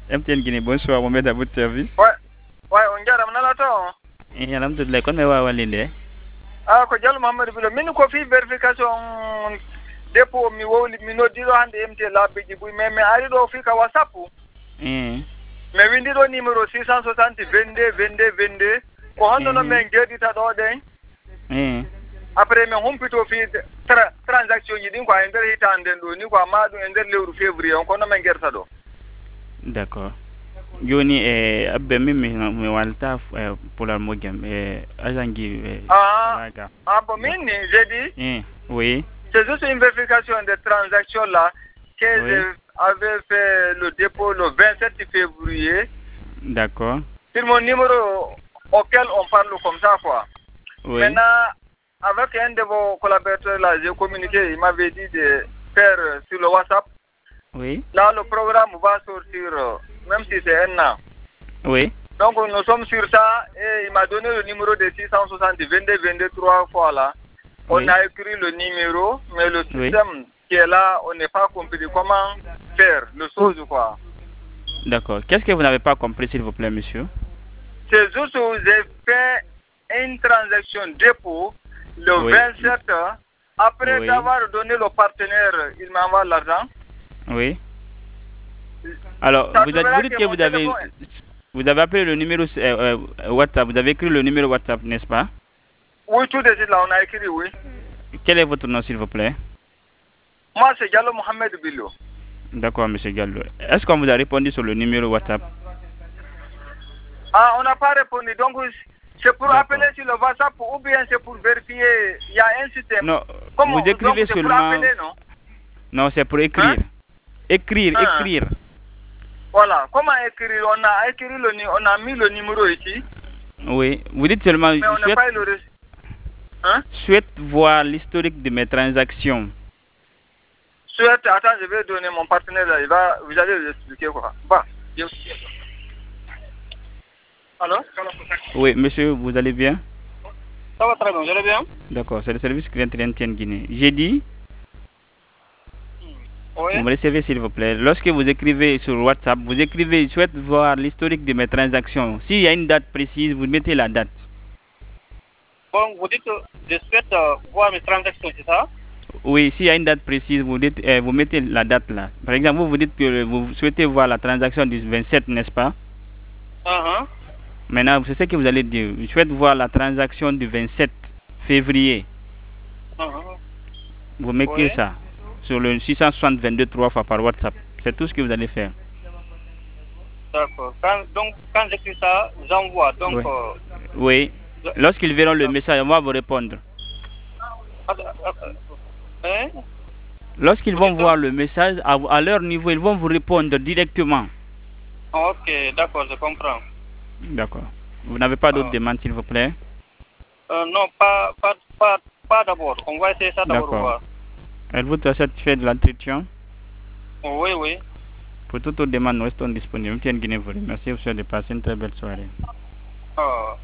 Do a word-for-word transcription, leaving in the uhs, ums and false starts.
M T N Guinée, bonsoir, Mohamed à votre service. Ouais, ouais, on garde mon alato. Et alhamdoulilah, kon me wa walinde. Ah, ko Diallo Mamadou Bilo, min ko fi verification dépôt mi wowli mi noddiro hande M T labiji buy mais mais ari do fi ka WhatsApp. Eh. Mais windi do numéro six cent soixante vingt-deux vingt-deux vingt-deux ko hono no men gedita do den. Eh. Après men humpito fi tra transaction yi din ko en der hitande do ni ko amadu en der lewru février on ko no men gerta do. D'accord. Joni e abbe min mi mi walta pour la mogam e ajangi e Ah, ah bon, mini, j'ai dit. Eh, oui. C'est juste une vérification des transactions là que Oui. j'avais fait le dépôt le vingt-sept février. D'accord. Sur mon numéro auquel on parle comme ça quoi. Oui. Maintenant, avec un de vos collaborateurs là, j'ai communiqué, il m'avait dit de faire sur le WhatsApp. Oui. Là, le programme va sortir, même si c'est un an. Oui. Donc, nous sommes sur ça et il m'a donné le numéro de six cent soixante vingt-deux vingt-deux trois fois là. On Oui. a écrit le numéro, mais le Oui. système qui est là, on n'est pas compris comment faire le chose quoi. D'accord. Qu'est-ce que vous n'avez pas compris, s'il vous plaît, monsieur? C'est juste que j'ai fait une transaction dépôt le Oui. vingt-sept. Après Oui. d'avoir donné le partenaire, il m'envoie l'argent. Oui. Alors, Ça vous, se êtes, verra vous dites que que mon vous avez, téléphone- vous avez appelé le numéro euh, euh, WhatsApp, vous avez écrit le numéro WhatsApp, n'est-ce pas? Oui, tout de suite là, on a écrit oui. Quel est votre nom, s'il vous plaît? Moi, c'est Diallo Mohamed Bilo. D'accord, monsieur Gallo. Est-ce qu'on vous a répondu sur le numéro WhatsApp? Ah, on n'a pas répondu. Donc, c'est pour D'accord. appeler sur le WhatsApp ou bien c'est pour vérifier. Il y a un système. Non, Comment- vous donc, écrivez c'est pour seulement... appeler, non? Non, c'est pour écrire. Hein? Écrire, Hein? écrire. Voilà. Comment écrire? On a écrit le nu- on a mis le numéro ici, Oui, vous dites seulement, mais je on n'a souhaite, pas eu le reçu. Hein? souhaite voir l'historique de mes transactions. Souhaite, attends, je vais donner mon partenaire là. Il va, vous allez lui expliquer quoi. Va. Je- Allô? Oui, monsieur, vous allez bien? Ça va très bien, vous allez bien? D'accord, c'est le service client de M T N Guinée. J'ai dit, Oui. vous me recevez s'il vous plaît. Lorsque vous écrivez sur WhatsApp, vous écrivez, je souhaite voir l'historique de mes transactions. S'il y a une date précise, vous mettez la date. Bon, vous dites que je souhaite euh, voir mes transactions, c'est ça? Oui, s'il y a une date précise, vous, dites, euh, vous mettez la date là. Par exemple, vous vous dites que vous souhaitez voir la transaction du vingt-sept, n'est-ce pas? Uh-huh. Maintenant, c'est ce que vous allez dire. Je souhaite voir la transaction du vingt-sept février. Uh-huh. Vous mettez Oui. ça sur le six cent soixante vingt-deux trois fois par WhatsApp. C'est tout ce que vous allez faire. D'accord. Quand- donc, quand j'écris ça, j'envoie. Donc, Oui. euh, Oui. Lorsqu'ils verront le message, on va vous répondre. att- att- hein? Lorsqu'ils vont voir le message, à, à leur niveau, ils vont vous répondre directement. Ok, d'accord, je comprends. D'accord. Vous n'avez pas d'autres Ah. demandes, s'il vous plaît? Euh, non, pas, pas, pas, pas d'abord. On va essayer ça d'abord. D'accord. voir. Êtes-vous satisfait de l'entretien? Oui, oui. Pour toute autre demande, nous restons disponibles. M T N Guinée vous remercie. Vous souhaite de passer une très belle soirée. Ah.